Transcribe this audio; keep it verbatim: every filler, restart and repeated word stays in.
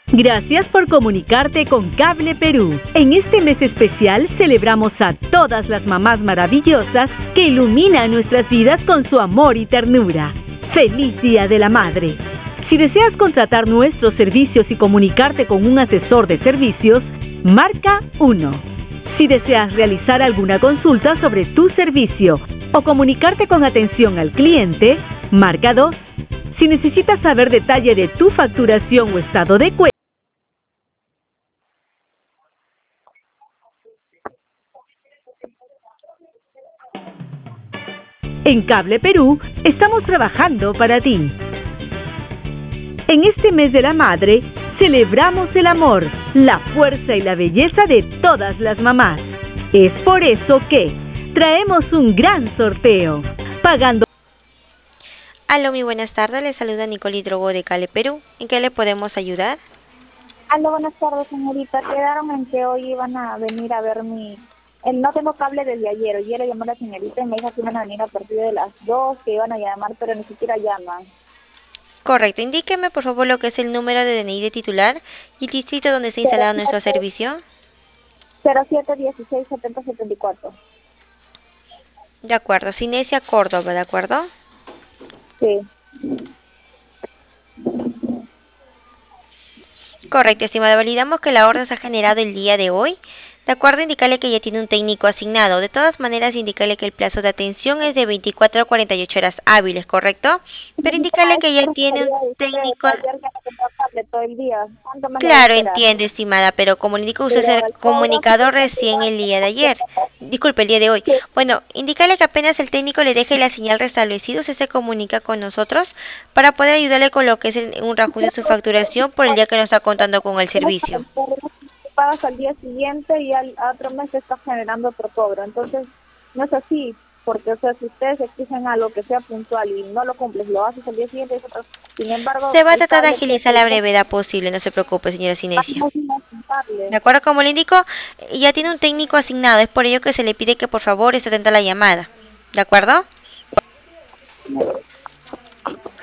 Gracias por comunicarte con Cable Perú. En este mes especial celebramos a todas las mamás maravillosas que iluminan nuestras vidas con su amor y ternura. ¡Feliz Día de la Madre! Si deseas contratar nuestros servicios y comunicarte con un asesor de servicios, marca uno. Si deseas realizar alguna consulta sobre tu servicio o comunicarte con atención al cliente, marca dos. Si necesitas saber detalle de tu facturación o estado de cuenta, en Cable Perú estamos trabajando para ti. En este mes de la madre, celebramos el amor, la fuerza y la belleza de todas las mamás. Es por eso que traemos un gran sorteo, pagando... Aló, muy buenas tardes, les saluda Nicole Drogo de Cable Perú. ¿En qué le podemos ayudar? Aló, buenas tardes, señorita. Quedaron en que hoy iban a venir a ver mi... El, no tengo cable desde ayer. Ayer le llamó la señorita y me dijo que iban a venir a partir de las dos, que iban a llamar, pero ni siquiera llaman. Correcto, indíqueme por favor lo que es el número de D N I de titular y el distrito donde se ha instalado nuestro servicio. cero siete dieciséis setenta setenta y cuatro. De acuerdo, Cinesia Córdoba, ¿de acuerdo? Sí. Correcto, estimada, validamos que la orden se ha generado el día de hoy. De acuerdo, indicarle que ya tiene un técnico asignado. De todas maneras, indicarle que el plazo de atención es de veinticuatro a cuarenta y ocho horas hábiles, ¿correcto? Pero indicarle que ya tiene un técnico... Todo el día. Claro, entiende, estimada, pero como le indico, usted se comunicado recién el día de ayer. Disculpe, el día de hoy. Bueno, indicarle que apenas el técnico le deje la señal restablecida, usted se comunica con nosotros para poder ayudarle con lo que es el, un reajuste de su facturación por el día que no está contando con el servicio. Pagas al día siguiente y al a otro mes te está generando otro cobro. Entonces, no es así, porque o sea, si ustedes exigen algo que sea puntual y no lo cumples, lo haces al día siguiente, es otro. Sin embargo... Se va a tratar de agilizar la brevedad posible, no se preocupe, señora Cinesia. De acuerdo, como le indico, ya tiene un técnico asignado, es por ello que se le pide que por favor esté atenta a la llamada. ¿De acuerdo?